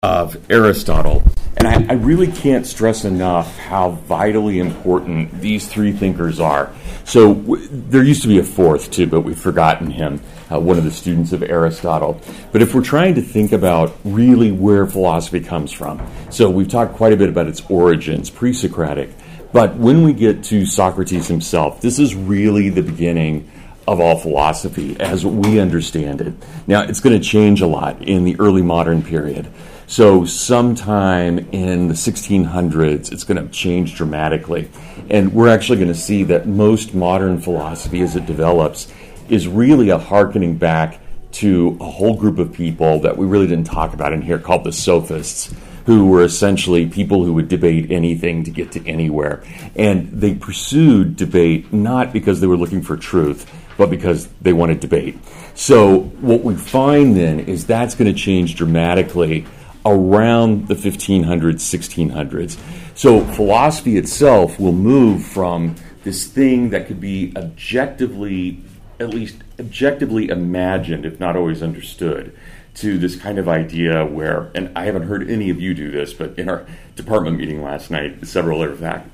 of Aristotle. And I really can't stress enough how vitally important these three thinkers are. So there used to be a fourth, too, but we've forgotten him, one of the students of Aristotle. But if we're trying to think about really where philosophy comes from, so we've talked quite a bit about its origins, pre-Socratic, but when we get to Socrates himself, this is really the beginning of all philosophy as we understand it. Now, it's going to change a lot in the early modern period. So sometime in the 1600s, it's going to change dramatically. And we're actually going to see that most modern philosophy as it develops is really a hearkening back to a whole group of people that we really didn't talk about in here called the sophists, who were essentially people who would debate anything to get to anywhere. And they pursued debate not because they were looking for truth, but because they wanted debate. So what we find then is that's going to change dramatically around the 1500s, 1600s. So philosophy itself will move from this thing that could be objectively, at least objectively imagined, if not always understood, to this kind of idea where, and I haven't heard any of you do this, but in our department meeting last night, several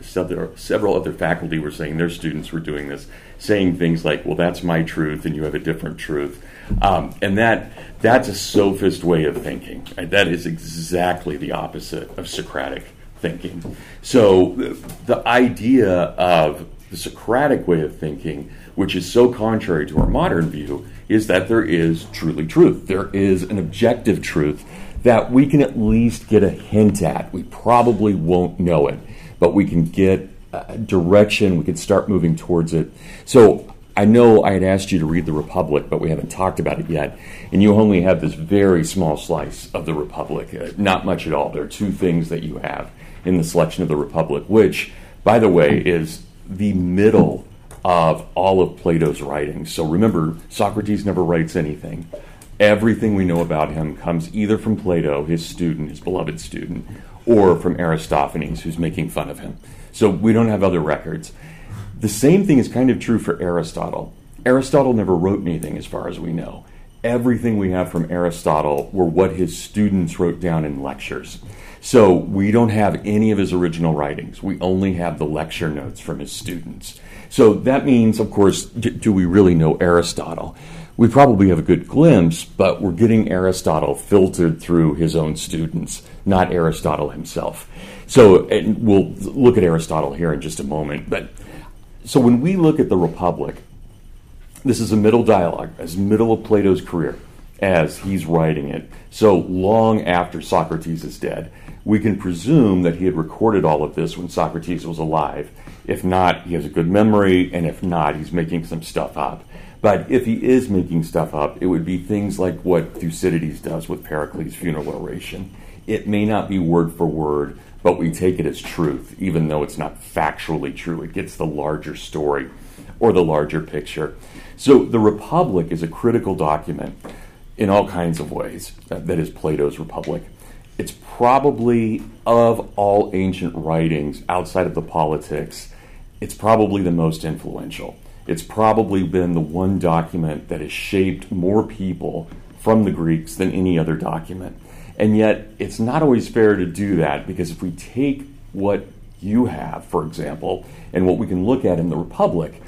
other faculty were saying their students were doing this, saying things like, well, that's my truth and you have a different truth. And that's a sophist way of thinking. Right? That is exactly the opposite of Socratic thinking. So the idea of the Socratic way of thinking, which is so contrary to our modern view, is that there is truly truth. There is an objective truth that we can at least get a hint at. We probably won't know it, but we can get a direction. We can start moving towards it. So I know I had asked you to read The Republic, but we haven't talked about it yet, and you only have this very small slice of The Republic, not much at all. There are two things that you have in the selection of The Republic, which, by the way, is the middle of all of Plato's writings. So remember, Socrates never writes anything. Everything we know about him comes either from Plato, his student, his beloved student, or from Aristophanes, who's making fun of him. So we don't have other records. The same thing is kind of true for Aristotle. Aristotle never wrote anything as far as we know. Everything we have from Aristotle were what his students wrote down in lectures. So we don't have any of his original writings. We only have the lecture notes from his students. So that means, of course, do we really know Aristotle? We probably have a good glimpse, but we're getting Aristotle filtered through his own students, not Aristotle himself. So and we'll look at Aristotle here in just a moment. But so when we look at the Republic, this is a middle dialogue, as middle of Plato's career, as he's writing it. So long after Socrates is dead, we can presume that he had recorded all of this when Socrates was alive. If not, he has a good memory, and if not, he's making some stuff up. But if he is making stuff up, it would be things like what Thucydides does with Pericles' funeral oration. It may not be word for word, but we take it as truth, even though it's not factually true. It gets the larger story or the larger picture. So the Republic is a critical document in all kinds of ways. That is Plato's Republic. It's probably, of all ancient writings outside of the politics, it's probably the most influential. It's probably been the one document that has shaped more people from the Greeks than any other document. And yet, it's not always fair to do that, because if we take what you have, for example, and what we can look at in the Republic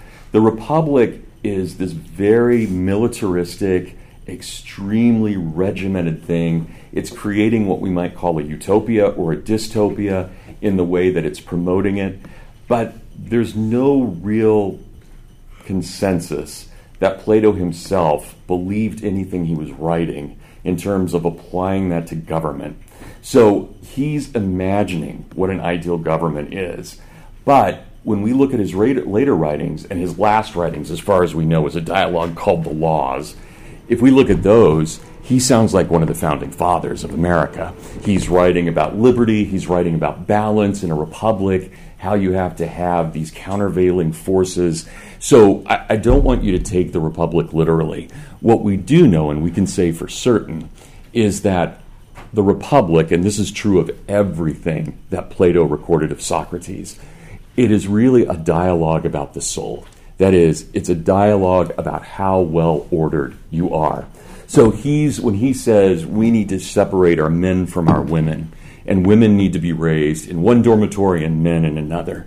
is this very militaristic, extremely regimented thing. It's creating what we might call a utopia or a dystopia in the way that it's promoting it. But there's no real consensus that Plato himself believed anything he was writing in terms of applying that to government. So he's imagining what an ideal government is. But when we look at his later writings, and his last writings, as far as we know, is a dialogue called The Laws, if we look at those, he sounds like one of the founding fathers of America. He's writing about liberty, he's writing about balance in a republic, how you have to have these countervailing forces. So I don't want you to take the Republic literally. What we do know, and we can say for certain, is that the Republic, and this is true of everything that Plato recorded of Socrates, it is really a dialogue about the soul. That is, it's a dialogue about how well ordered you are. So when he says we need to separate our men from our women, and women need to be raised in one dormitory and men in another,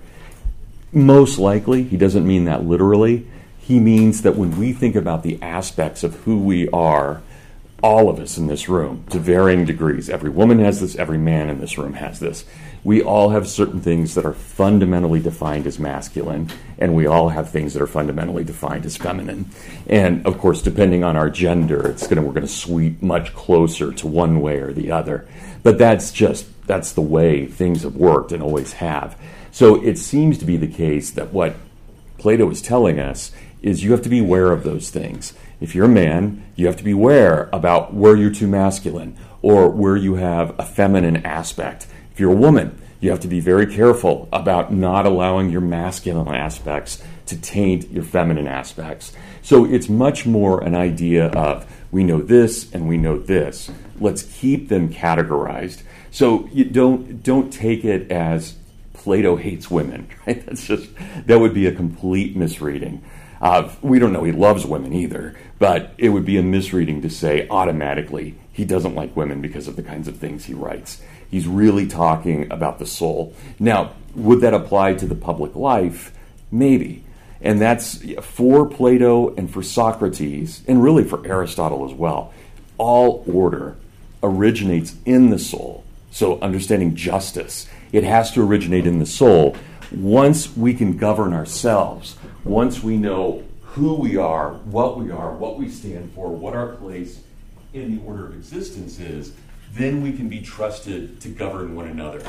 most likely he doesn't mean that literally. He means that when we think about the aspects of who we are, all of us in this room, to varying degrees, every woman has this, every man in this room has this. We all have certain things that are fundamentally defined as masculine, and we all have things that are fundamentally defined as feminine. And of course, depending on our gender, we're going to sweep much closer to one way or the other. But that's the way things have worked and always have. So it seems to be the case that what Plato is telling us is you have to be aware of those things. If you're a man, you have to be aware about where you're too masculine or where you have a feminine aspect. If you're a woman, you have to be very careful about not allowing your masculine aspects to taint your feminine aspects. So it's much more an idea of we know this and we know this. Let's keep them categorized. So you don't take it as Plato hates women, right? That would be a complete misreading. We don't know he loves women either, but it would be a misreading to say automatically he doesn't like women because of the kinds of things he writes. He's really talking about the soul. Now, would that apply to the public life? Maybe. And that's for Plato and for Socrates, and really for Aristotle as well. All order originates in the soul. So understanding justice, it has to originate in the soul. Once we can govern ourselves, once we know who we are, what we stand for, what our place in the order of existence is, then we can be trusted to govern one another.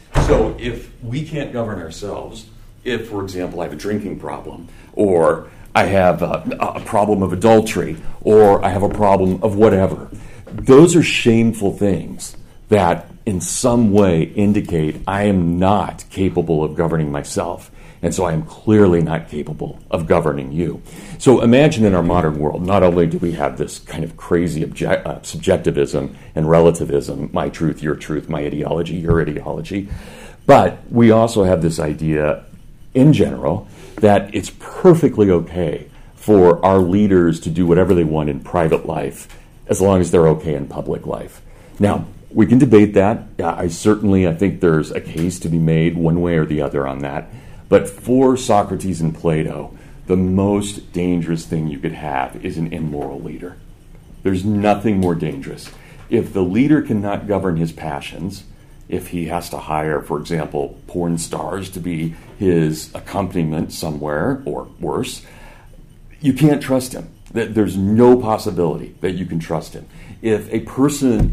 So if we can't govern ourselves, if, for example, I have a drinking problem, or I have a problem of adultery, or I have a problem of whatever, those are shameful things that in some way indicate I am not capable of governing myself. And so I am clearly not capable of governing you. So imagine in our modern world, not only do we have this kind of crazy subjectivism and relativism, my truth, my ideology, your ideology, but we also have this idea in general that it's perfectly okay for our leaders to do whatever they want in private life as long as they're okay in public life. Now, we can debate that. I think there's a case to be made one way or the other on that. But for Socrates and Plato, the most dangerous thing you could have is an immoral leader. There's nothing more dangerous. If the leader cannot govern his passions, if he has to hire, for example, porn stars to be his accompaniment somewhere, or worse, you can't trust him. There's no possibility that you can trust him. If a person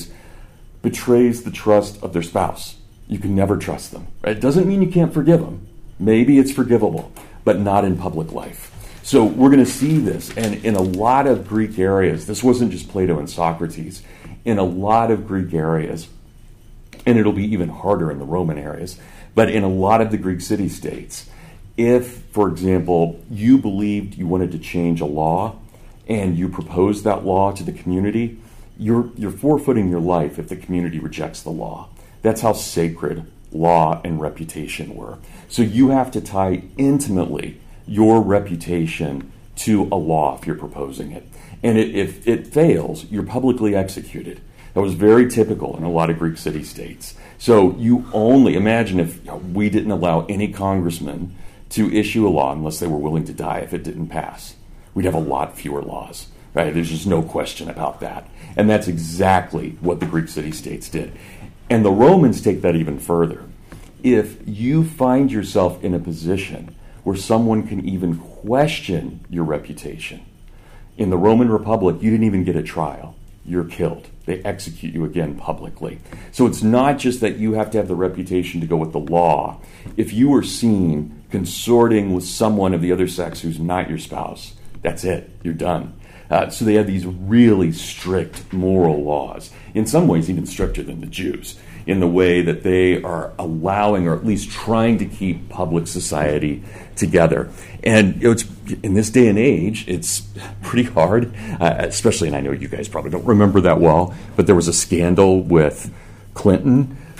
betrays the trust of their spouse, you can never trust them. It doesn't mean you can't forgive them. Maybe it's forgivable, but not in public life. So we're going to see this, and in a lot of Greek areas, this wasn't just Plato and Socrates, in a lot of Greek areas, and it'll be even harder in the Roman areas, but in a lot of the Greek city-states, if, for example, you believed you wanted to change a law, and you proposed that law to the community, you're forfeiting your life if the community rejects the law. That's how sacred law and reputation were. So you have to tie intimately your reputation to a law if you're proposing it. And if it fails, you're publicly executed. That was very typical in a lot of Greek city-states. So you only imagine if we didn't allow any congressman to issue a law unless they were willing to die if it didn't pass. We'd have a lot fewer laws. Right? There's just no question about that. And that's exactly what the Greek city-states did. And the Romans take that even further. If you find yourself in a position where someone can even question your reputation, in the Roman Republic, you didn't even get a trial. You're killed. They execute you again publicly. So it's not just that you have to have the reputation to go with the law. If you were seen consorting with someone of the other sex who's not your spouse, that's it. You're done. So they have these really strict moral laws, in some ways even stricter than the Jews, in the way that they are allowing or at least trying to keep public society together. And it's in this day and age, it's pretty hard, especially, and I know you guys probably don't remember that well, but there was a scandal with Clinton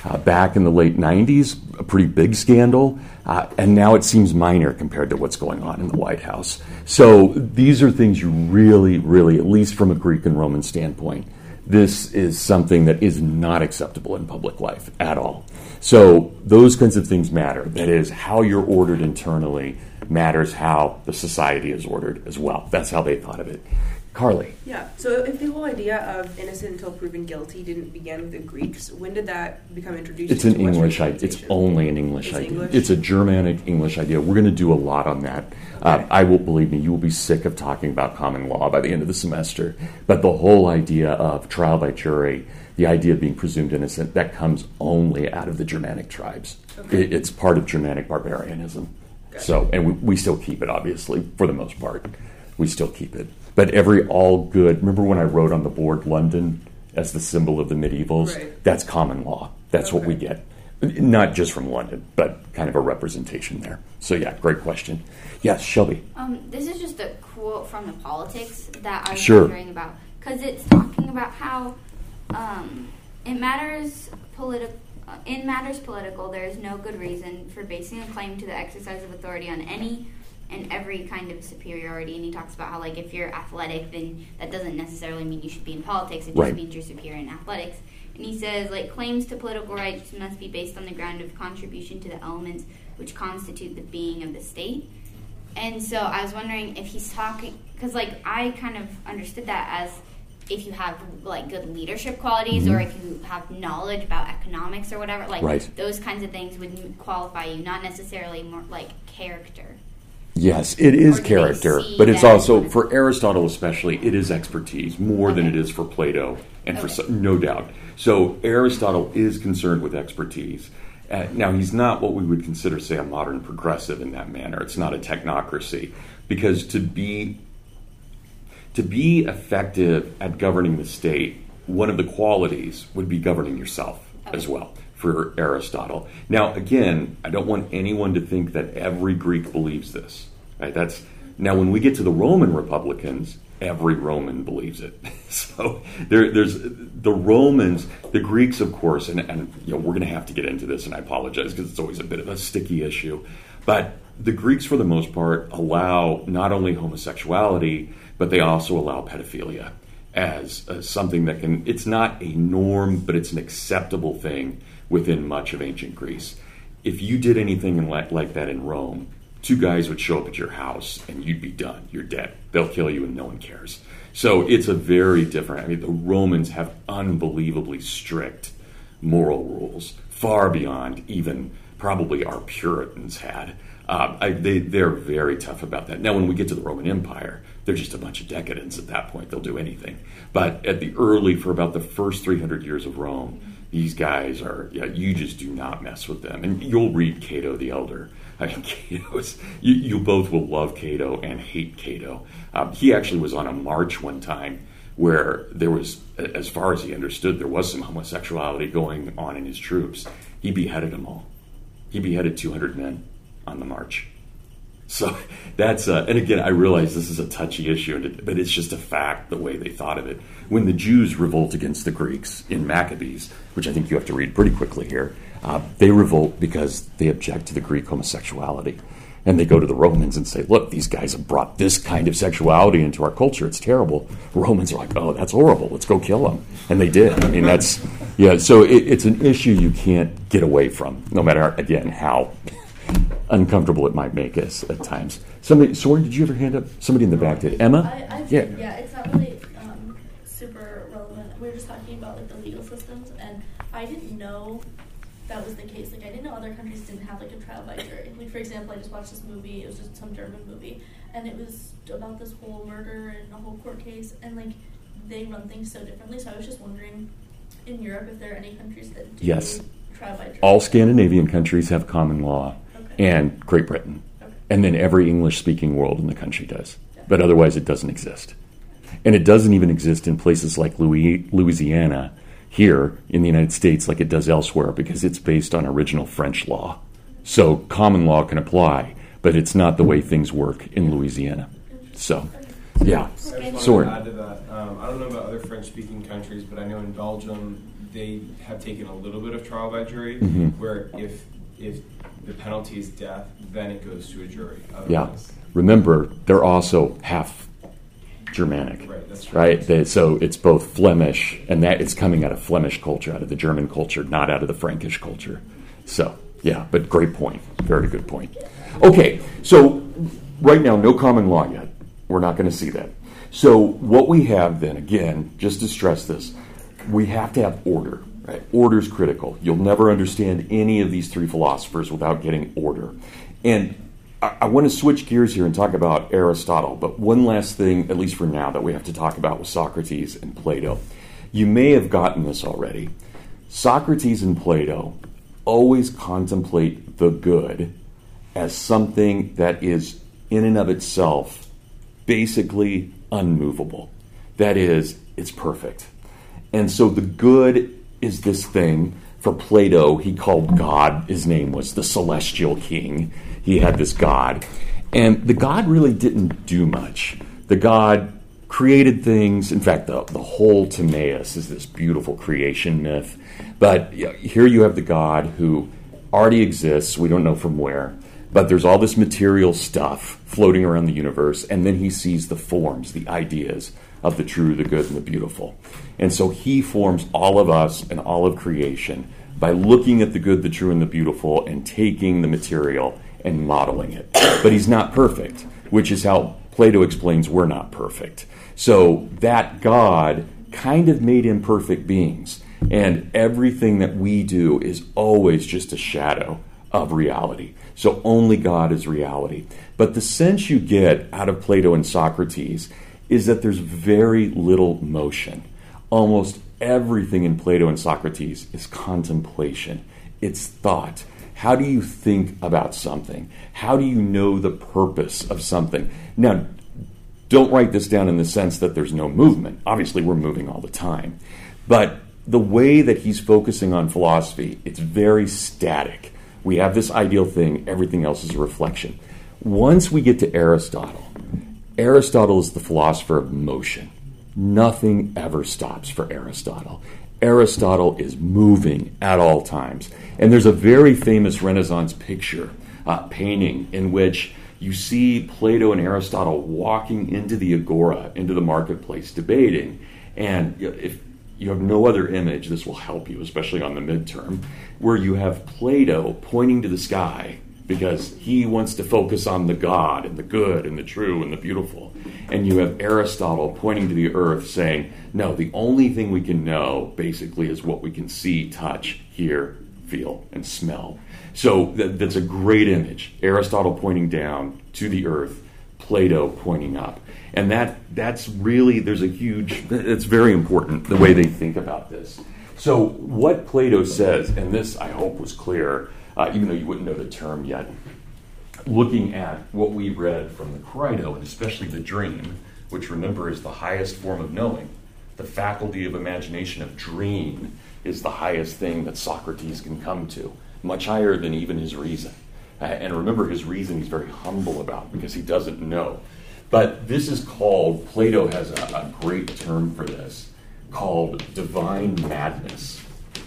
Back in the late 90s, a pretty big scandal, and now it seems minor compared to what's going on in the White House. So these are things you really, really, at least from a Greek and Roman standpoint, this is something that is not acceptable in public life at all. So those kinds of things matter. That is, how you're ordered internally matters how the society is ordered as well. That's how they thought of it. Carly. Yeah, so if the whole idea of innocent until proven guilty didn't begin with the Greeks, when did that become introduced? It's an English idea. It's only an English idea. English? It's a Germanic English idea. We're going to do a lot on that. I will, believe me, you will be sick of talking about common law by the end of the semester. But the whole idea of trial by jury, the idea of being presumed innocent, that comes only out of the Germanic tribes. Okay. It's part of Germanic barbarianism. Gotcha. So, and we still keep it, obviously, for the most part. We still keep it. But every all good, remember when I wrote on the board London as the symbol of the medievals? Right. That's common law. That's what we get. Not just from London, but kind of a representation there. So yeah, great question. Yes, Shelby. This is just a quote from the Politics that I was Sure. wondering about. Because it's talking about how in matters political, there is no good reason for basing a claim to the exercise of authority on any and every kind of superiority. And he talks about how, like, if you're athletic, then that doesn't necessarily mean you should be in politics. It just Right. means you're superior in athletics. And he says, like, claims to political rights must be based on the ground of contribution to the elements which constitute the being of the state. And so I was wondering if he's talking, because, like, I kind of understood that as if you have, like, good leadership qualities or if you have knowledge about economics or whatever, like, Right. those kinds of things would qualify you, not necessarily more like character. Yes, it is Or do they character, see but it's that also, as- for Aristotle especially, it is expertise more than it Okay. is for Plato and for Okay. no doubt. So Aristotle is concerned with expertise. Now, he's not what we would consider, say, a modern progressive in that manner. It's not a technocracy, because to be effective at governing the state, one of the qualities would be governing yourself as well for Aristotle. Now, again, I don't want anyone to think that every Greek believes this. Right? Now, when we get to the Roman Republicans, every Roman believes it. So there's the Romans, the Greeks, of course, and you know, we're going to have to get into this, and I apologize because it's always a bit of a sticky issue. But the Greeks, for the most part, allow not only homosexuality, but they also allow pedophilia as something that it's not a norm, but it's an acceptable thing within much of ancient Greece. If you did anything like that in Rome, two guys would show up at your house and you'd be done. You're dead. They'll kill you and no one cares. So it's a very different, I mean, the Romans have unbelievably strict moral rules, far beyond even probably our Puritans had. They're very tough about that. Now, when we get to the Roman Empire, they're just a bunch of decadents at that point. They'll do anything. But for about the first 300 years of Rome, these guys you just do not mess with them. And you'll read Cato the Elder. I mean, you both will love Cato and hate Cato. He actually was on a march one time where there was, as far as he understood, there was some homosexuality going on in his troops. He beheaded them all. He beheaded 200 men on the march. So that's, and again, I realize this is a touchy issue, but it's just a fact, the way they thought of it. When the Jews revolt against the Greeks in Maccabees, which I think you have to read pretty quickly here, they revolt because they object to the Greek homosexuality. And they go to the Romans and say, look, these guys have brought this kind of sexuality into our culture. It's terrible. The Romans are like, oh, that's horrible. Let's go kill them. And they did. I mean, so it's an issue you can't get away from, no matter, again, how uncomfortable it might make us at times. Soren, did you ever hand up? Somebody in the back did. Emma? Yeah, it's not really super relevant. We were just talking about like the legal systems, and I didn't know that was the case. Like, I didn't know other countries didn't have like a trial by jury. Like, for example, I just watched this movie. It was just some German movie, and it was about this whole murder and a whole court case, and like they run things so differently. So I was just wondering, in Europe, if there are any countries that do trial by jury. All Scandinavian countries have common law. And Great Britain. Okay. And then every English-speaking world in the country does. But otherwise it doesn't exist. And it doesn't even exist in places like Louisiana here in the United States like it does elsewhere, because it's based on original French law. So common law can apply, but it's not the way things work in Louisiana. So, yeah. I just Soren. wanted to add to that. I don't know about other French-speaking countries, but I know in Belgium they have taken a little bit of trial by jury, where if the penalty is death, then it goes to a jury. Otherwise, Remember, they're also half Germanic. Right, that's right. So it's both Flemish, and that it's coming out of Flemish culture, out of the German culture, not out of the Frankish culture. So, yeah, but great point. Very good point. Okay, so right now, no common law yet. We're not going to see that. So what we have then, again, just to stress this, we have to have order. Right? Order is critical. You'll never understand any of these three philosophers without getting order. And I want to switch gears here and talk about Aristotle, but one last thing, at least for now, that we have to talk about with Socrates and Plato. You may have gotten this already. Socrates and Plato always contemplate the good as something that is, in and of itself, basically unmovable. That is, it's perfect. And so the good is this thing. For Plato, he called God, his name was the celestial king. He had this God. And the God really didn't do much. The God created things. In fact, the whole Timaeus is this beautiful creation myth. But here you have the God who already exists. We don't know from where. But there's all this material stuff floating around the universe. And then he sees the forms, the ideas of the true, the good, and the beautiful. And so he forms all of us and all of creation by looking at the good, the true, and the beautiful and taking the material and modeling it. But he's not perfect, which is how Plato explains we're not perfect. So that God kind of made imperfect beings. And everything that we do is always just a shadow of reality. So only God is reality. But the sense you get out of Plato and Socrates is that there's very little motion. Almost everything in Plato and Socrates is contemplation. It's thought. How do you think about something? How do you know the purpose of something? Now, don't write this down in the sense that there's no movement. Obviously, we're moving all the time. But the way that he's focusing on philosophy, it's very static. We have this ideal thing. Everything else is a reflection. Once we get to Aristotle is the philosopher of motion. Nothing ever stops for Aristotle. Aristotle is moving at all times. And there's a very famous Renaissance picture, painting, in which you see Plato and Aristotle walking into the agora, into the marketplace, debating. And if you have no other image, this will help you, especially on the midterm, where you have Plato pointing to the sky, because he wants to focus on the God and the good and the true and the beautiful. And you have Aristotle pointing to the earth saying, no, the only thing we can know basically is what we can see, touch, hear, feel, and smell. So that's a great image. Aristotle pointing down to the earth, Plato pointing up. And that's really, it's very important the way they think about this. So what Plato says, and this I hope was clear, even though you wouldn't know the term yet, looking at what we read from the Crito, and especially the dream, which remember is the highest form of knowing. The faculty of imagination of dream is the highest thing that Socrates can come to, much higher than even his reason. And remember, his reason he's very humble about because he doesn't know. But this is called, Plato has a great term for this, called divine madness.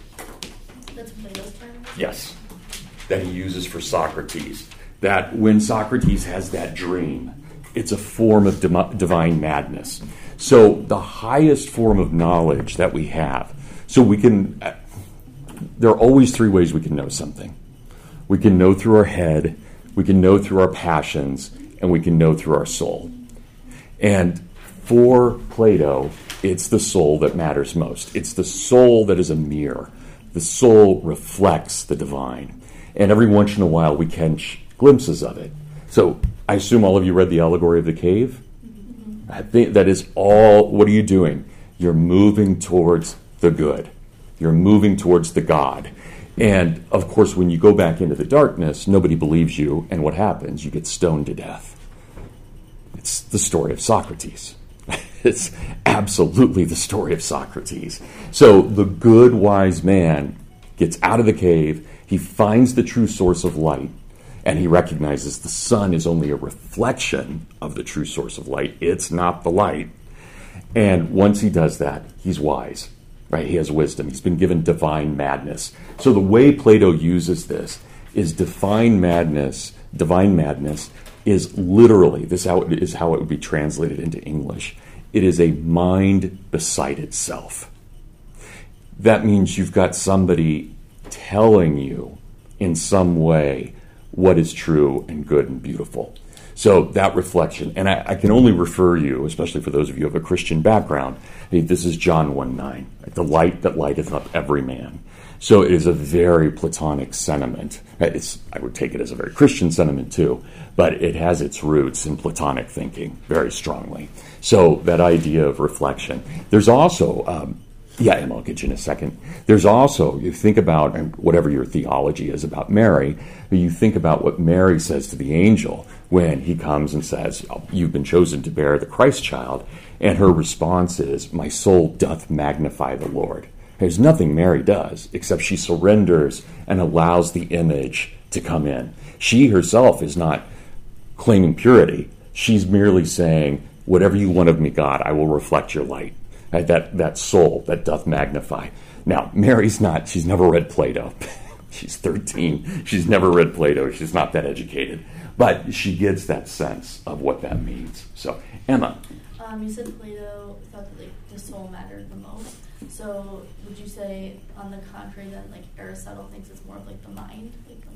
That's Plato's term? Yes, that he uses for Socrates. That when Socrates has that dream, it's a form of divine madness. So the highest form of knowledge that we have, so we can, there are always three ways we can know something. We can know through our head, we can know through our passions, and we can know through our soul. And for Plato, it's the soul that matters most. It's the soul that is a mirror. The soul reflects the divine. And every once in a while we catch glimpses of it. So I assume all of you read The Allegory of the Cave? Mm-hmm. I think that is all, what are you doing? You're moving towards the good. You're moving towards the God. And, of course, when you go back into the darkness, nobody believes you, and what happens? You get stoned to death. It's the story of Socrates. It's absolutely the story of Socrates. So the good, wise man gets out of the cave, he finds the true source of light, and he recognizes the sun is only a reflection of the true source of light. It's not the light. And once he does that, he's wise. right? He has wisdom. He's been given divine madness. So the way Plato uses this is divine madness is literally, this is how it would be translated into English. It is a mind beside itself. That means you've got somebody telling you in some way what is true and good and beautiful. So that reflection, and I can only refer you, especially for those of you who have a Christian background, this is John 1:9, the light that lighteth up every man. So it is a very Platonic sentiment. I would take it as a very Christian sentiment too, but it has its roots in Platonic thinking very strongly. So that idea of reflection. There's also, Emma, I'll get you in a second. There's also, you think about, and whatever your theology is about Mary, you think about what Mary says to the angel when he comes and says, you've been chosen to bear the Christ child, and her response is, my soul doth magnify the Lord. There's nothing Mary does except she surrenders and allows the image to come in. She herself is not claiming purity. She's merely saying, whatever you want of me, God, I will reflect your light. Right? That soul that doth magnify. Now, Mary's not, she's never read Plato. She's 13. She's never read Plato. She's not that educated. But she gets that sense of what that means. So, Emma. You said Plato thought that the soul mattered the most. So would you say, on the contrary, then, Aristotle thinks it's more of the mind?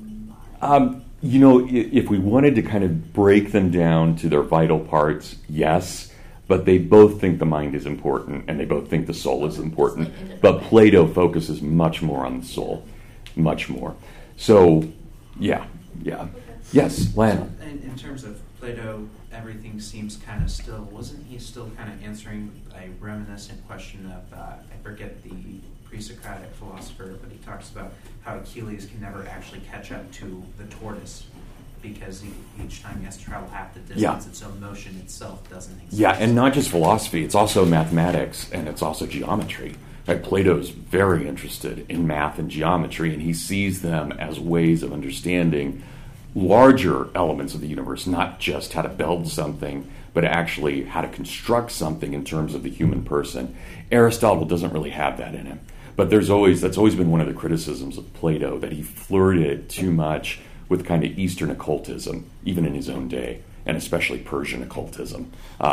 If we wanted to kind of break them down to their vital parts, yes. But they both think the mind is important, and they both think the soul is important. But Plato focuses much more on the soul, much more. So, yeah. Okay. Yes, Lionel. In terms of Plato, everything seems kind of still. Wasn't he still kind of answering a reminiscent question of, I forget the pre-Socratic philosopher, but he talks about how Achilles can never actually catch up to the tortoise because each time he has to travel half the distance, and so motion itself doesn't exist. Yeah, and not just philosophy, it's also mathematics, and it's also geometry. Right? Plato's very interested in math and geometry, and he sees them as ways of understanding larger elements of the universe, not just how to build something, but actually how to construct something in terms of the human person. Aristotle doesn't really have that in him. But that's always been one of the criticisms of Plato, that he flirted too much with kind of Eastern occultism, even in his own day, and especially Persian occultism.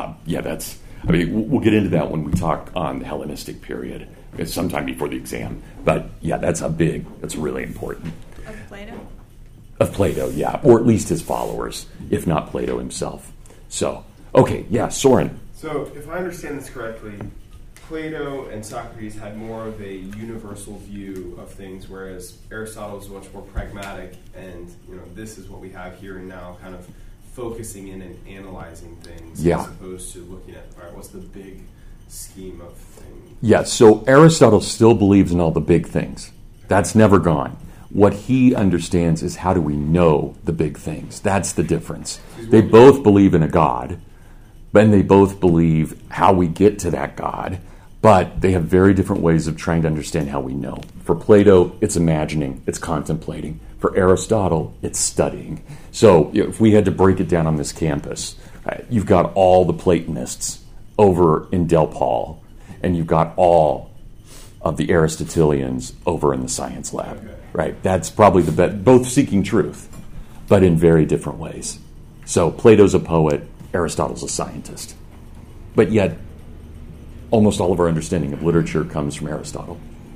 We'll get into that when we talk on the Hellenistic period, sometime before the exam. But yeah, that's really important. Of Plato? Of Plato, yeah, or at least his followers, if not Plato himself. So, okay, yeah, Soren. So, if I understand this correctly, Plato and Socrates had more of a universal view of things, whereas Aristotle was much more pragmatic, and this is what we have here and now, kind of focusing in and analyzing things, as opposed to looking at, all right, what's the big scheme of things? Yeah, so Aristotle still believes in all the big things. That's never gone. What he understands is, how do we know the big things? That's the difference. They both believe in a God, and they both believe how we get to that God, but they have very different ways of trying to understand how we know. For Plato, it's imagining, it's contemplating. For Aristotle, it's studying. So if we had to break it down on this campus, you've got all the Platonists over in Del Paul, and you've got all of the Aristotelians over in the science lab. Okay. Right? That's probably the best, both seeking truth, but in very different ways. So Plato's a poet, Aristotle's a scientist. But yet, almost all of our understanding of literature comes from Aristotle.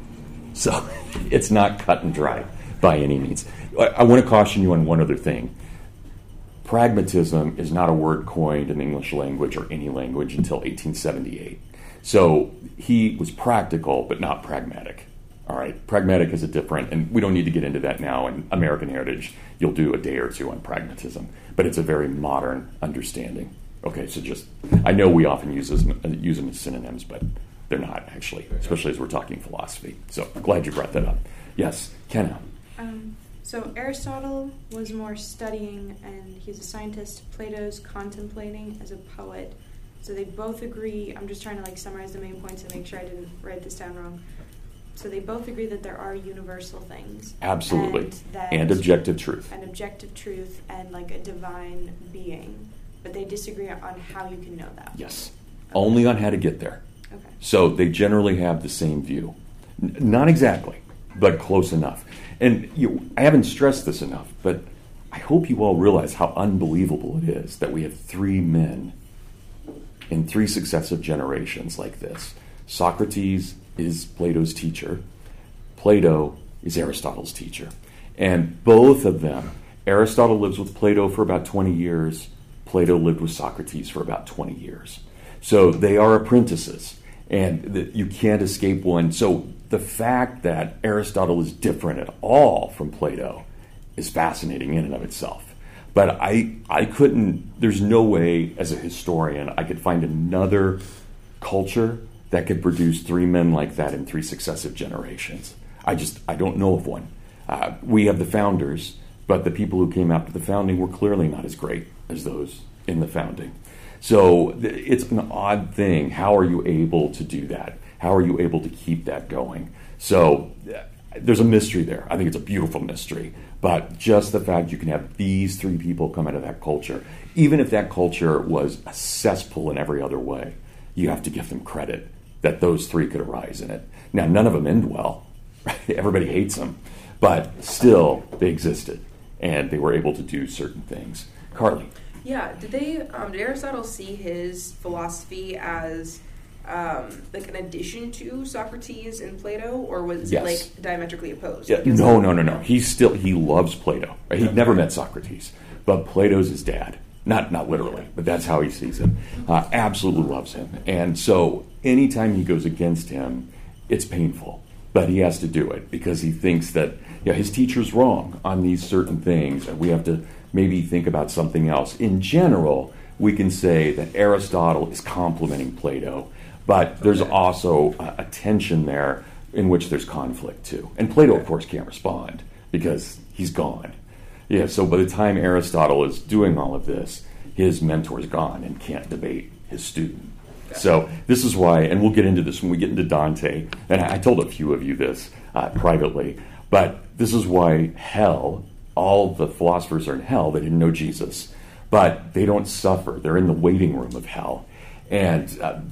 So it's not cut and dry by any means. I want to caution you on one other thing. Pragmatism is not a word coined in the English language or any language until 1878. So he was practical, but not pragmatic. All right, pragmatic is a different, and we don't need to get into that now. In American Heritage, you'll do a day or two on pragmatism, but it's a very modern understanding. Okay, so I know we often use them as synonyms, but they're not actually, especially as we're talking philosophy. So I'm glad you brought that up. Yes, Kenna. So Aristotle was more studying, and he's a scientist. Plato's contemplating as a poet. So they both agree. I'm just trying to summarize the main points and make sure I didn't write this down wrong. So they both agree that there are universal things. Absolutely. And objective truth. And objective truth and a divine being. But they disagree on how you can know that. Yes. Okay. Only on how to get there. Okay. So they generally have the same view. Not exactly, but close enough. And I haven't stressed this enough, but I hope you all realize how unbelievable it is that we have 3 men in 3 successive generations like this. Socrates is Plato's teacher. Plato is Aristotle's teacher. And both of them, Aristotle lives with Plato for about 20 years. Plato lived with Socrates for about 20 years. So they are apprentices, and you can't escape one. So the fact that Aristotle is different at all from Plato is fascinating in and of itself. But I couldn't, there's no way as a historian I could find another culture that could produce 3 men like that in 3 successive generations. I don't know of one. We have the founders, but the people who came after the founding were clearly not as great as those in the founding. So it's an odd thing. How are you able to do that? How are you able to keep that going? So there's a mystery there. I think it's a beautiful mystery. But just the fact you can have these 3 people come out of that culture, even if that culture was a cesspool in every other way, you have to give them credit that those 3 could arise in it. Now, none of them end well. Everybody hates them. But still, they existed, and they were able to do certain things. Carly. Yeah, did Aristotle see his philosophy as like an addition to Socrates and Plato, or was it like diametrically opposed? Yeah, no. He loves Plato. Right? He'd never met Socrates, but Plato's his dad. Not literally, but that's how he sees him. Absolutely loves him. And so anytime he goes against him, it's painful. But he has to do it because he thinks that his teacher's wrong on these certain things, and we have to maybe think about something else. In general, we can say that Aristotle is complimenting Plato, but there's also a tension there in which there's conflict too. And Plato, of course, can't respond because he's gone. Yeah, so by the time Aristotle is doing all of this, his mentor's gone and can't debate his student. So this is why, and we'll get into this when we get into Dante, and I told a few of you this privately, but this is why hell, all the philosophers are in hell. They didn't know Jesus, but they don't suffer. They're in the waiting room of hell. And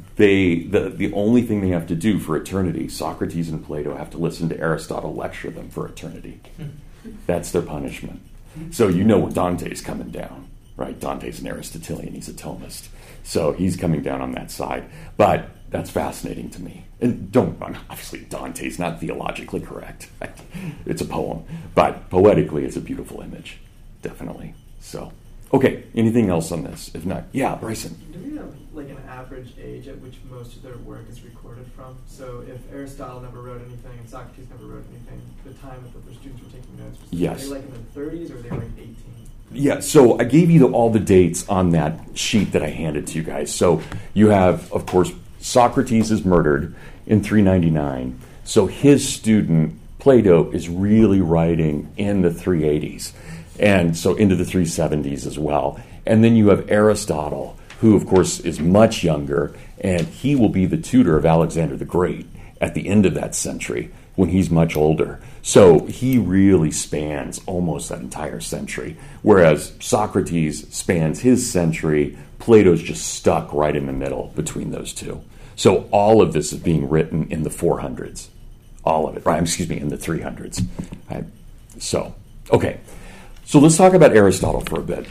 the only thing they have to do for eternity, Socrates and Plato have to listen to Aristotle lecture them for eternity. That's their punishment. So Dante's coming down, right? Dante's an Aristotelian. He's a Thomist. So he's coming down on that side. But that's fascinating to me. And obviously Dante's not theologically correct. It's a poem. But poetically, it's a beautiful image. Definitely. So, okay. Anything else on this? If not, yeah, Bryson. Do we have like an average age at which most of their work is recorded from? So if Aristotle never wrote anything and Socrates never wrote anything, the time that their students were taking notes, were they like in their 30s or were they like 18? Yeah, so I gave you all the dates on that sheet that I handed to you guys. So you have, of course, Socrates is murdered in 399. So his student, Plato, is really writing in the 380s. And so into the 370s as well. And then you have Aristotle, who, of course, is much younger, and he will be the tutor of Alexander the Great at the end of that century when he's much older. So he really spans almost that entire century, whereas Socrates spans his century. Plato's just stuck right in the middle between those two. So all of this is being written in the 400s. All of it, right? In the 300s. Right? So, okay. So let's talk about Aristotle for a bit.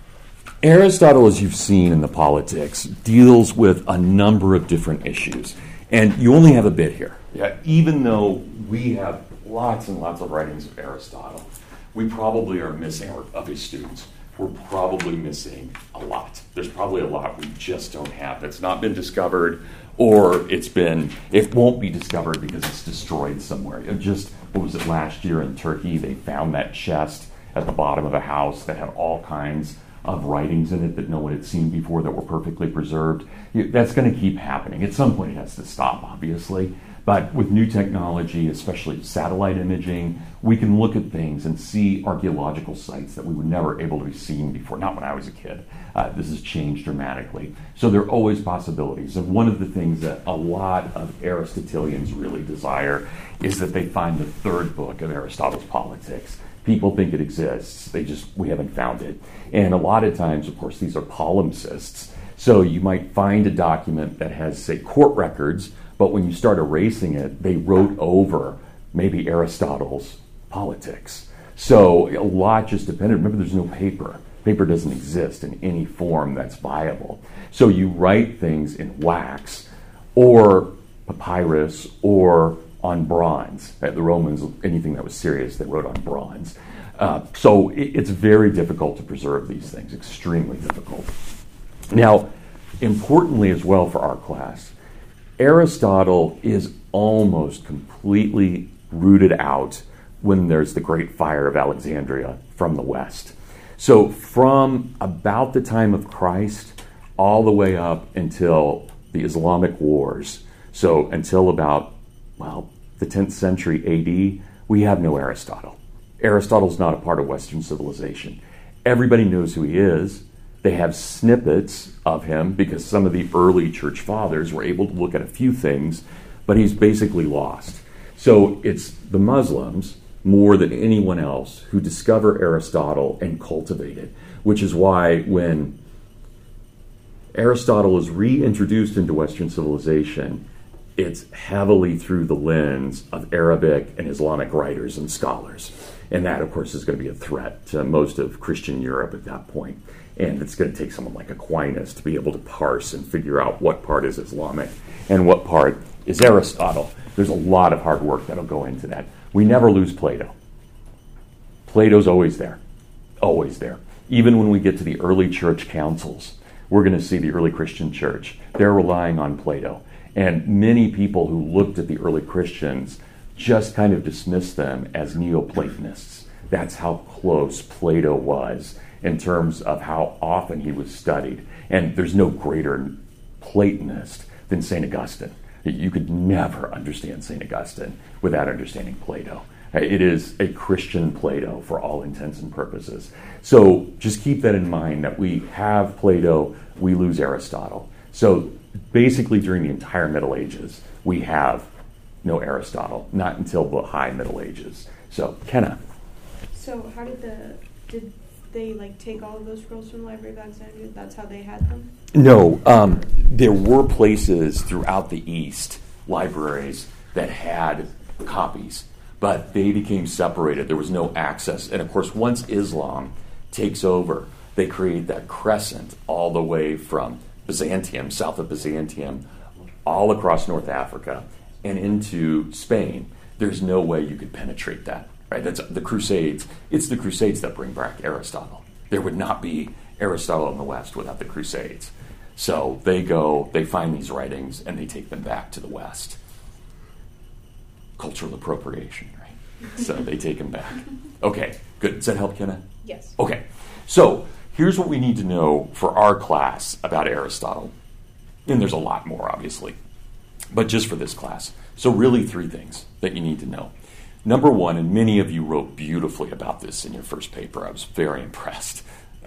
Aristotle, as you've seen in the Politics, deals with a number of different issues. And you only have a bit here. Yeah, even though we have lots and lots of writings of Aristotle, we probably are missing, or of his students, we're probably missing a lot. There's probably a lot we just don't have that's not been discovered, or it won't be discovered because it's destroyed somewhere. What was it, last year in Turkey, they found that chest at the bottom of a house that had all kinds of writings in it that no one had seen before that were perfectly preserved. That's going to keep happening. At some point it has to stop, obviously. But with new technology, especially satellite imaging, we can look at things and see archaeological sites that we were never able to be seen before, not when I was a kid. This has changed dramatically. So there are always possibilities. And one of the things that a lot of Aristotelians really desire is that they find the third book of Aristotle's Politics. People think it exists. We haven't found it. And a lot of times, of course, these are palimpsests. So you might find a document that has, say, court records, but when you start erasing it, they wrote over maybe Aristotle's Politics. So a lot just depended. Remember, there's no paper. Paper doesn't exist in any form that's viable. So you write things in wax or papyrus or on bronze. The Romans, anything that was serious, they wrote on bronze. So it's very difficult to preserve these things, extremely difficult. Now, importantly as well for our class, Aristotle is almost completely rooted out when there's the Great Fire of Alexandria from the West. So from about the time of Christ all the way up until the Islamic Wars, so until about, the 10th century AD, we have no Aristotle. Aristotle's not a part of Western civilization. Everybody knows who he is. They have snippets of him because some of the early church fathers were able to look at a few things, but he's basically lost. So it's the Muslims, more than anyone else, who discover Aristotle and cultivate it, which is why when Aristotle is reintroduced into Western civilization, it's heavily through the lens of Arabic and Islamic writers and scholars. And that, of course, is going to be a threat to most of Christian Europe at that point. And it's going to take someone like Aquinas to be able to parse and figure out what part is Islamic and what part is Aristotle. There's a lot of hard work that'll go into that. We never lose Plato. Plato's always there. Always there. Even when we get to the early church councils, we're going to see the early Christian church. They're relying on Plato. And many people who looked at the early Christians just kind of dismissed them as Neoplatonists. That's how close Plato was in terms of how often he was studied. And there's no greater Platonist than St. Augustine. You could never understand St. Augustine without understanding Plato. It is a Christian Plato for all intents and purposes. So just keep that in mind, that we have Plato, we lose Aristotle. So basically during the entire Middle Ages, we have no Aristotle, not until the High Middle Ages. So, Kenna. So how did they take all of those scrolls from the Library of Alexandria? That's how they had them? No, there were places throughout the East, libraries, that had copies, but they became separated. There was no access. And of course, once Islam takes over, they create that crescent all the way from Byzantium, south of Byzantium, all across North Africa and into Spain. There's no way you could penetrate that, right? That's the Crusades. It's the Crusades that bring back Aristotle. There would not be Aristotle in the West without the Crusades. So they find these writings, and they take them back to the West. Cultural appropriation, right? So they take them back. Okay, good. Does that help, Kenna? Yes. Okay, so here's what we need to know for our class about Aristotle. And there's a lot more, obviously, but just for this class. So really 3 things that you need to know. Number 1, and many of you wrote beautifully about this in your first paper. I was very impressed.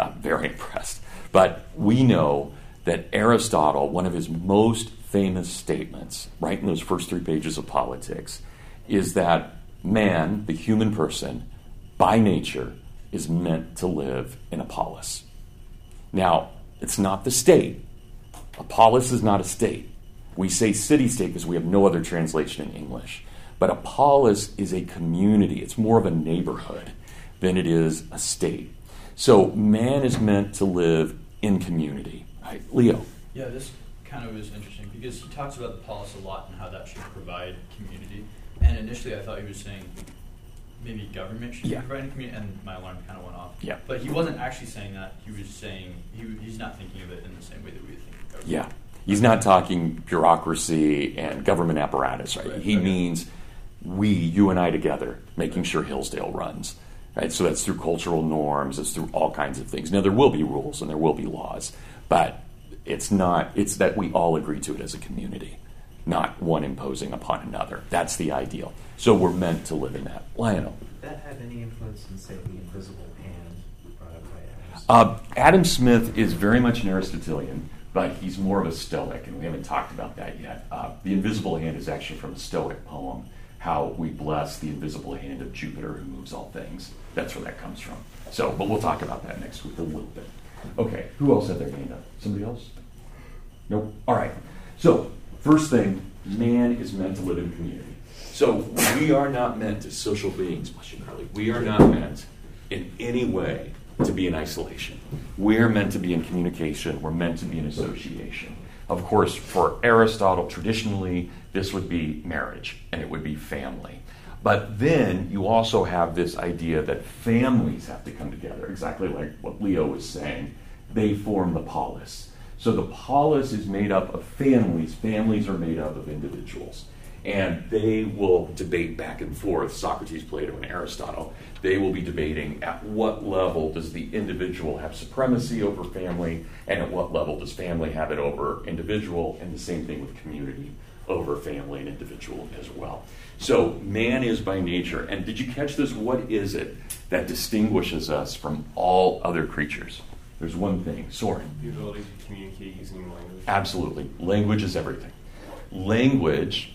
But we know that Aristotle, one of his most famous statements, right in those first 3 pages of Politics, is that man, the human person, by nature, is meant to live in a polis. Now, it's not the state. A polis is not a state. We say city-state because we have no other translation in English. But a polis is a community. It's more of a neighborhood than it is a state. So man is meant to live in community. Right? Leo? Yeah, this kind of is interesting because he talks about the polis a lot and how that should provide community. And initially I thought he was saying maybe government should be providing community, and my alarm kind of went off. Yeah. But he wasn't actually saying that. He was saying he's not thinking of it in the same way that we think of government. Yeah. He's not talking bureaucracy and government apparatus, right? He means you and I together, making sure Hillsdale runs. Right? So that's through cultural norms, it's through all kinds of things. Now there will be rules and there will be laws, but it's that we all agree to it as a community, not one imposing upon another. That's the ideal. So we're meant to live in that. Lionel. Did that have any influence in, say, the invisible hand brought up by Adam Smith? Adam Smith is very much an Aristotelian, but he's more of a Stoic, and we haven't talked about that yet. The invisible hand is actually from a Stoic poem, how we bless the invisible hand of Jupiter who moves all things. That's where that comes from. So, but we'll talk about that next week a little bit. Okay, who else had their hand up? Somebody else? Nope. All right. So, first thing, man is meant to live in community. So, we are not meant as social beings, we are not meant in any way to be in isolation. We're meant to be in communication. We're meant to be in association. Of course, for Aristotle, traditionally, this would be marriage, and it would be family. But then you also have this idea that families have to come together, exactly like what Leo was saying. They form the polis. So the polis is made up of families. Families are made up of individuals. And they will debate back and forth, Socrates, Plato, and Aristotle. They will be debating at what level does the individual have supremacy over family, and at what level does family have it over individual, and the same thing with community over family and individual as well. So man is by nature, and did you catch this? What is it that distinguishes us from all other creatures? There's one thing, Soren. The ability to communicate using language. Absolutely. Language is everything. Language,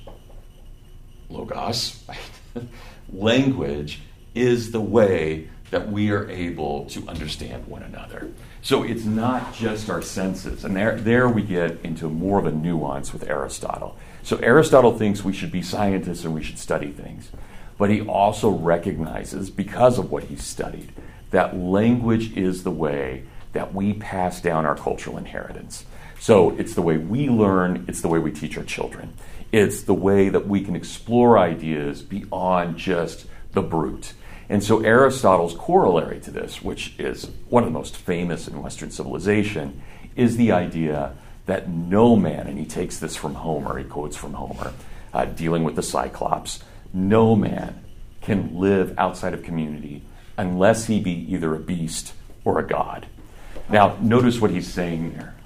logos, right? Language is the way that we are able to understand one another. So it's not just our senses. And there we get into more of a nuance with Aristotle. So Aristotle thinks we should be scientists and we should study things. But he also recognizes, because of what he's studied, that language is the way that we pass down our cultural inheritance. So it's the way we learn, it's the way we teach our children. It's the way that we can explore ideas beyond just the brute. And so Aristotle's corollary to this, which is one of the most famous in Western civilization, is the idea that no man, and he takes this from Homer, he quotes from Homer, dealing with the Cyclops, no man can live outside of community unless he be either a beast or a god. Now, notice what he's saying there.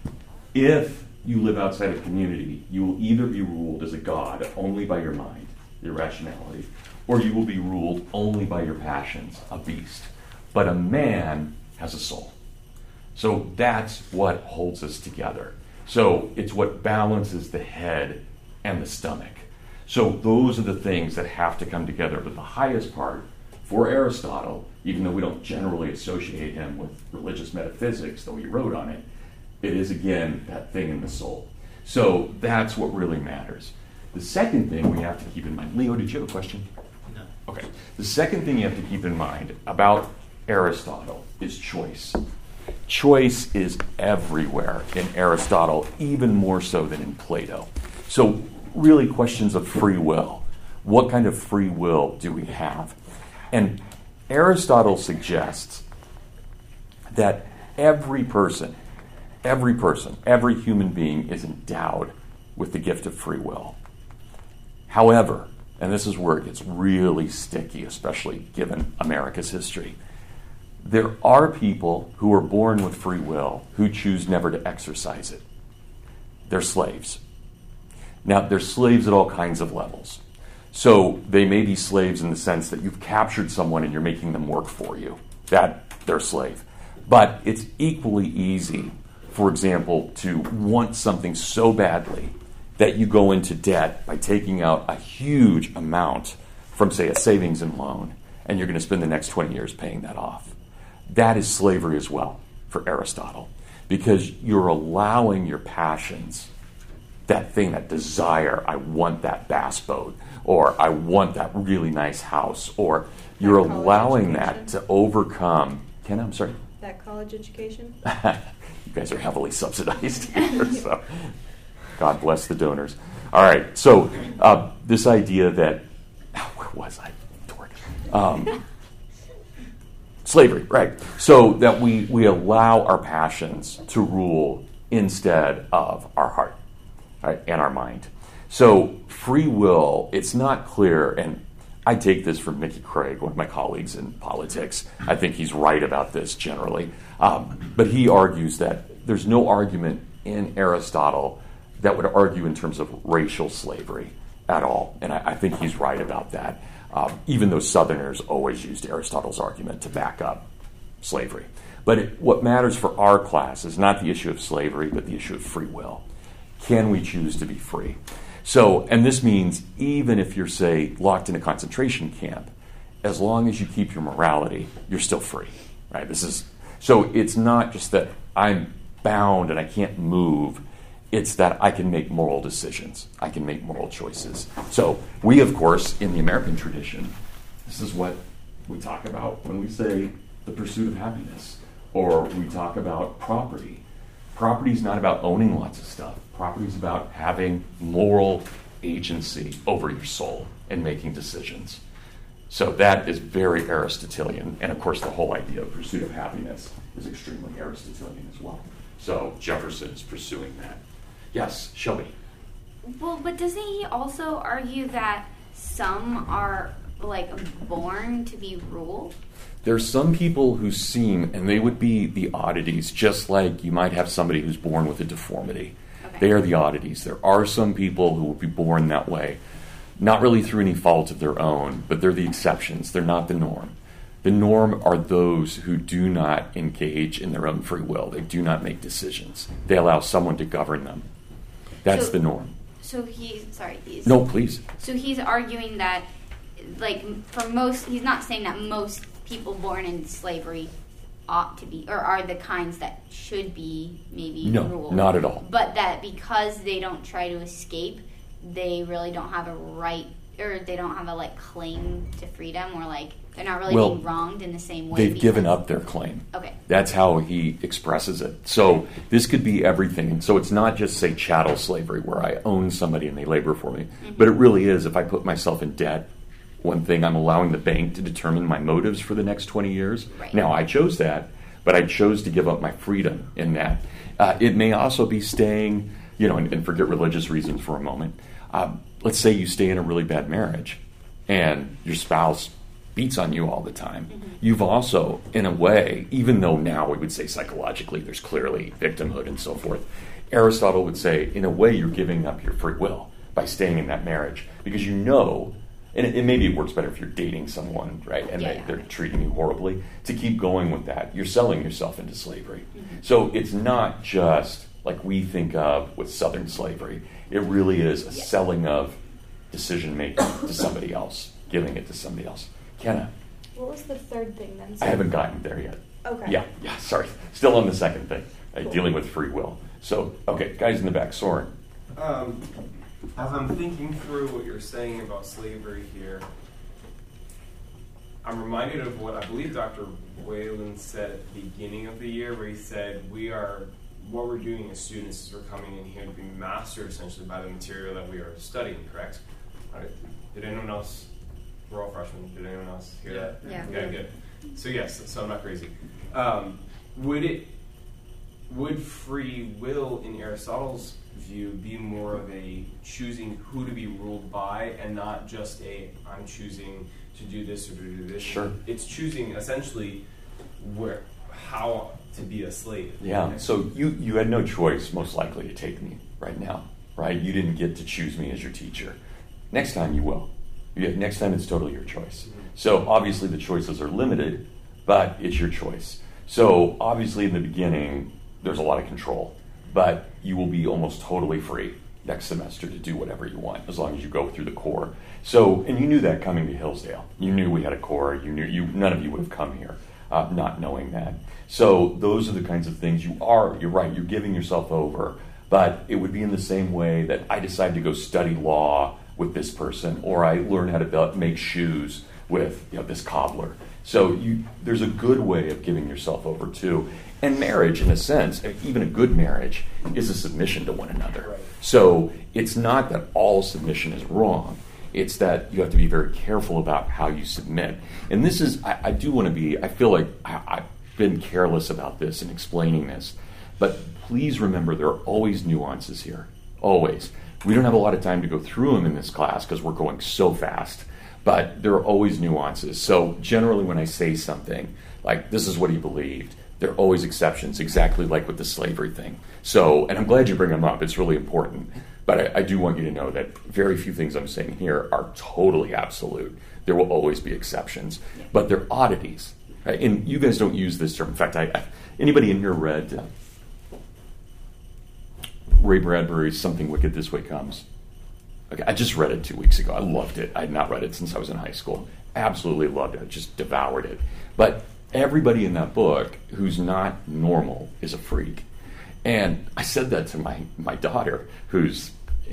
If you live outside of community, you will either be ruled as a god only by your mind, your rationality, or you will be ruled only by your passions, a beast. But a man has a soul. So that's what holds us together. So it's what balances the head and the stomach. So those are the things that have to come together. But the highest part for Aristotle, even though we don't generally associate him with religious metaphysics, though he wrote on it, it is, again, that thing in the soul. So that's what really matters. The second thing we have to keep in mind, Leo, did you have a question? No. Okay. The second thing you have to keep in mind about Aristotle is choice. Choice is everywhere in Aristotle, even more so than in Plato. So really questions of free will. What kind of free will do we have? And Aristotle suggests that every person, every human being is endowed with the gift of free will. However, and this is where it gets really sticky, especially given America's history, there are people who are born with free will who choose never to exercise it. They're slaves. Now, they're slaves at all kinds of levels. So they may be slaves in the sense that you've captured someone and you're making them work for you. That they're a slave. But it's equally easy, for example, to want something so badly that you go into debt by taking out a huge amount from, say, a savings and loan, and you're going to spend the next 20 years paying that off. That is slavery as well for Aristotle, because you're allowing your passions, that thing, that desire, I want that bass boat, or I want that really nice house, or you're allowing that to overcome. Ken, I'm sorry? That college education? You guys are heavily subsidized here, so God bless the donors. All right, so this idea that, where was I? Slavery, right. So that we allow our passions to rule instead of our heart, right, and our mind. So free will, it's not clear, and I take this from Mickey Craig, one of my colleagues in politics. I think he's right about this generally. But he argues that there's no argument in Aristotle that would argue in terms of racial slavery at all. And I think he's right about that, even though Southerners always used Aristotle's argument to back up slavery. But what matters for our class is not the issue of slavery, but the issue of free will. Can we choose to be free? So, and this means even if you're, say, locked in a concentration camp, as long as you keep your morality, you're still free, right? So it's not just that I'm bound and I can't move. It's that I can make moral decisions. I can make moral choices. So we, of course, in the American tradition, this is what we talk about when we say the pursuit of happiness, or we talk about property. Property is not about owning lots of stuff. Property is about having moral agency over your soul and making decisions. So that is very Aristotelian. And of course, the whole idea of pursuit of happiness is extremely Aristotelian as well. So Jefferson is pursuing that. Yes, Shelby. Well, but doesn't he also argue that some are like born to be ruled? There's some people who seem, and they would be the oddities, just like you might have somebody who's born with a deformity. Okay. They are the oddities. There are some people who will be born that way, not really through any fault of their own, but they're the exceptions. They're not the norm. The norm are those who do not engage in their own free will. They do not make decisions. They allow someone to govern them. That's the norm. So he's No, please. So he's arguing that, like, for most, he's not saying that most people born in slavery ought to be, or are the kinds that should be maybe ruled. No, not at all. But that because they don't try to escape, they really don't have a right, or they don't have a, like, claim to freedom, or, like, they're not really being wronged in the same way. They've given up their claim. Okay. That's how he expresses it. So this could be everything. And so it's not just, say, chattel slavery, where I own somebody and they labor for me. Mm-hmm. But it really is, if I put myself in debt, one thing, I'm allowing the bank to determine my motives for the next 20 years. Right. Now, I chose that, but I chose to give up my freedom in that. It may also be staying, and forget religious reasons for a moment. Let's say you stay in a really bad marriage and your spouse beats on you all the time. Mm-hmm. You've also, in a way, even though now we would say psychologically there's clearly victimhood and so forth, Aristotle would say, in a way, you're giving up your free will by staying in that marriage, because and maybe it works better if you're dating someone, right, and they're treating you horribly. To keep going with that, you're selling yourself into slavery. Mm-hmm. So it's not just like we think of with Southern slavery. It really is a selling of decision-making to somebody else, giving it to somebody else. Kenna. What was the third thing then? I haven't gotten there yet. Okay. Yeah, sorry. Still on the second thing, dealing with free will. So, okay, guys in the back, Soren. As I'm thinking through what you're saying about slavery here, I'm reminded of what I believe Dr. Whalen said at the beginning of the year, where he said, what we're doing as students is we're coming in here to be mastered essentially by the material that we are studying, correct? All right. Did anyone else? We're all freshmen. Did anyone else hear that? Yeah. Okay, good. So yes, so I'm not crazy. Would free will, in Aristotle's view, be more of a choosing who to be ruled by, and not just I'm choosing to do this or to do this? Sure. It's choosing essentially how to be a slave. Yeah. So you had no choice, most likely, to take me right now, right? You didn't get to choose me as your teacher. Next time you will. Next time it's totally your choice. So obviously the choices are limited, but it's your choice. So obviously in the beginning, there's a lot of control, but you will be almost totally free next semester to do whatever you want, as long as you go through the core. So, and you knew that coming to Hillsdale. You knew we had a core. None of you would have come here not knowing that. So those are the kinds of things you're right, you're giving yourself over, but it would be in the same way that I decide to go study law with this person, or I learn how to make shoes with this cobbler. So there's a good way of giving yourself over too. And marriage, in a sense, even a good marriage, is a submission to one another. Right. So it's not that all submission is wrong. It's that you have to be very careful about how you submit. And this is, I feel like I've been careless about this in explaining this, but please remember there are always nuances here. Always. We don't have a lot of time to go through them in this class because we're going so fast, but there are always nuances. So generally when I say something like this is what he believed, there are always exceptions, exactly like with the slavery thing. So, and I'm glad you bring them up. It's really important. But I do want you to know that very few things I'm saying here are totally absolute. There will always be exceptions, but they're oddities. Right? And you guys don't use this term. In fact, anybody in here read Ray Bradbury's Something Wicked This Way Comes? Okay, I just read it 2 weeks ago. I loved it. I had not read it since I was in high school. Absolutely loved it. I just devoured it. But everybody in that book who's not normal is a freak. And I said that to my daughter, she's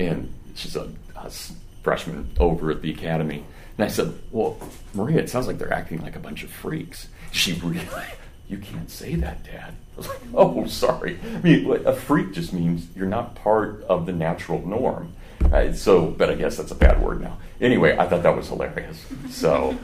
a freshman over at the academy. And I said, well, Maria, it sounds like they're acting like a bunch of freaks. She really, you can't say that, Dad. I was like, oh, sorry. I mean, a freak just means you're not part of the natural norm. But I guess that's a bad word now. Anyway, I thought that was hilarious. So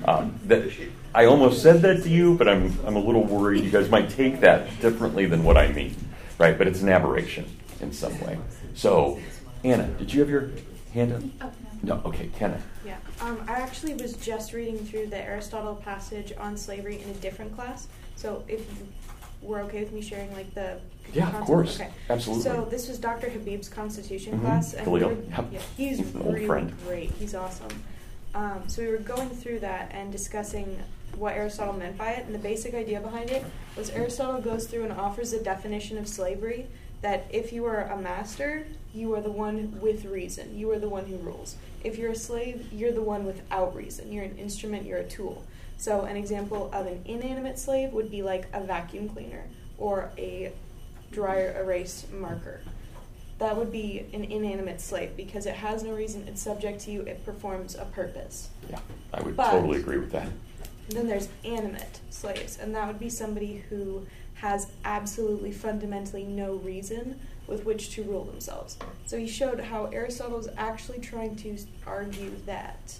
I almost said that to you, but I'm a little worried you guys might take that differently than what I mean, right? But it's an aberration in some way. So, Anna, did you have your hand up? Oh, no. Okay, Kenna. Yeah. I actually was just reading through the Aristotle passage on slavery in a different class. So if you were okay with me sharing like the concept? Of course. Okay. Absolutely. So this was Dr. Habib's Constitution class. And he's an old really friend. Great. He's awesome. So we were going through that and discussing what Aristotle meant by it. And the basic idea behind it was Aristotle goes through and offers a definition of slavery that if you are a master, you are the one with reason. You are the one who rules. If you're a slave, you're the one without reason. You're an instrument, you're a tool. So an example of an inanimate slave would be like a vacuum cleaner or a dry erase marker. That would be an inanimate slave because it has no reason, it's subject to you, it performs a purpose. Yeah, I would totally agree with that. Then there's animate slaves, and that would be somebody who has absolutely fundamentally no reason with which to rule themselves. So he showed how Aristotle is actually trying to argue that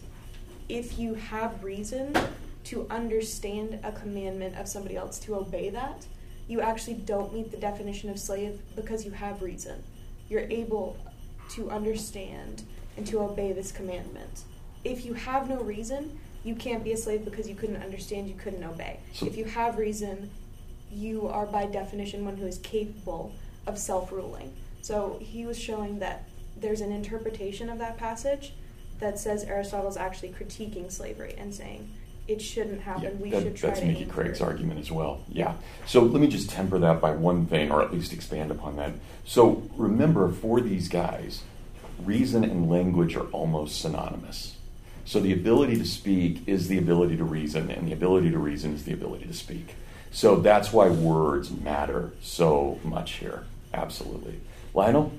if you have reason to understand a commandment of somebody else, to obey that, you actually don't meet the definition of slave because you have reason. You're able to understand and to obey this commandment. If you have no reason, you can't be a slave because you couldn't understand, you couldn't obey. If you have reason, you are by definition one who is capable of self-ruling. So he was showing that there's an interpretation of that passage that says Aristotle's actually critiquing slavery and saying it shouldn't happen. That's Mickey Craig's argument as well. Yeah. So let me just temper that by one thing, or at least expand upon that. So remember, for these guys, reason and language are almost synonymous. So the ability to speak is the ability to reason, and the ability to reason is the ability to speak. So that's why words matter so much here. Absolutely. Lionel?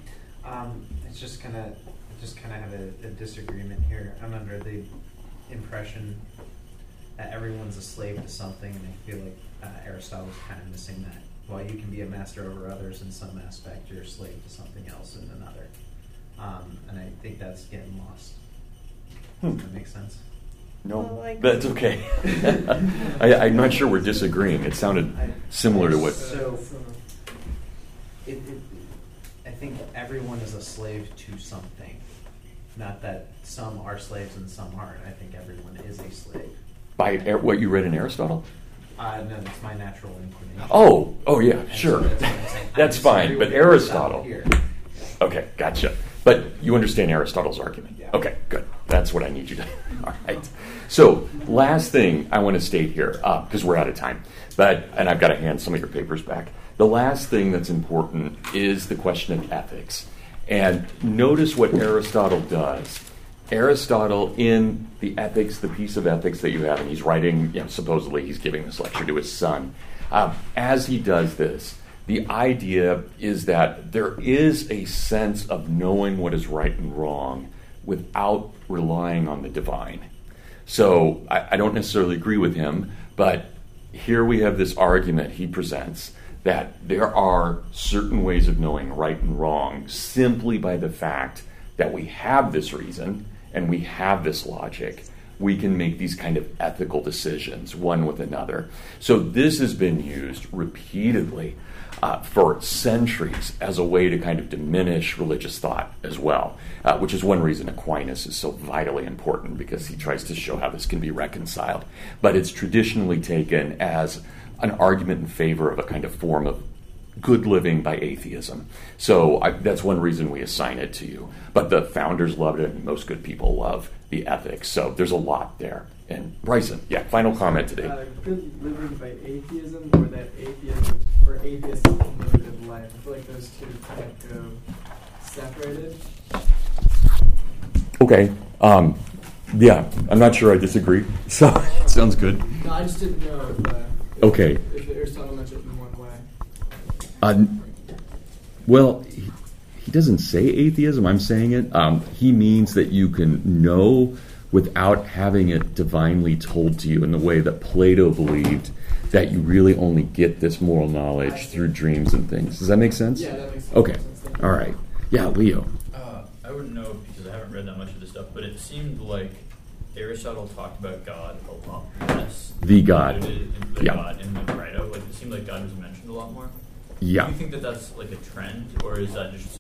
It's just kind of have a disagreement here. I'm under the impression that everyone's a slave to something, and I feel like Aristotle's kind of missing that. While you can be a master over others in some aspect, you're a slave to something else in another. And I think that's getting lost. Does that make sense? No, that's okay. I'm not sure we're disagreeing. It sounded similar to what... So, I think everyone is a slave to something. Not that some are slaves and some aren't. I think everyone is a slave. By what you read in Aristotle? No, it's my natural inclination. Oh yeah, And sure. So That's fine, but Aristotle... Okay, gotcha. But you understand Aristotle's argument? Yeah. Okay, good. That's what I need you to... All right. So, last thing I want to state here, because we're out of time, and I've got to hand some of your papers back. The last thing that's important is the question of ethics. And notice what Aristotle does. Aristotle, in the ethics, the piece of ethics that you have, and he's writing, supposedly he's giving this lecture to his son. As he does this, the idea is that there is a sense of knowing what is right and wrong without relying on the divine. So I don't necessarily agree with him, but here we have this argument he presents that there are certain ways of knowing right and wrong simply by the fact that we have this reason and we have this logic. We can make these kind of ethical decisions one with another. So this has been used repeatedly for centuries as a way to kind of diminish religious thought as well, which is one reason Aquinas is so vitally important, because he tries to show how this can be reconciled. But it's traditionally taken as an argument in favor of a kind of form of good living by atheism. So that's one reason we assign it to you. But the founders loved it, and most good people love the ethics. So there's a lot there. And Bryson, final comment today. Good living by atheism, or that atheism, or atheist limited life. I feel like those two kind of go separated. Okay. I'm not sure I disagree. So it sounds good. No, I just didn't know if okay. If Aristotle mentioned it in one way. Well, he doesn't say atheism. I'm saying it. He means that you can know without having it divinely told to you in the way that Plato believed, that you really only get this moral knowledge through dreams and things. Does that make sense? Yeah, that makes sense. Okay. All right. Yeah, Leo. I wouldn't know because I haven't read that much of this stuff, but it seemed like Aristotle talked about God a lot less. The God. God in the Crito. Like, it seemed like God was mentioned a lot more. Yeah. Do you think that that's like a trend, or is that just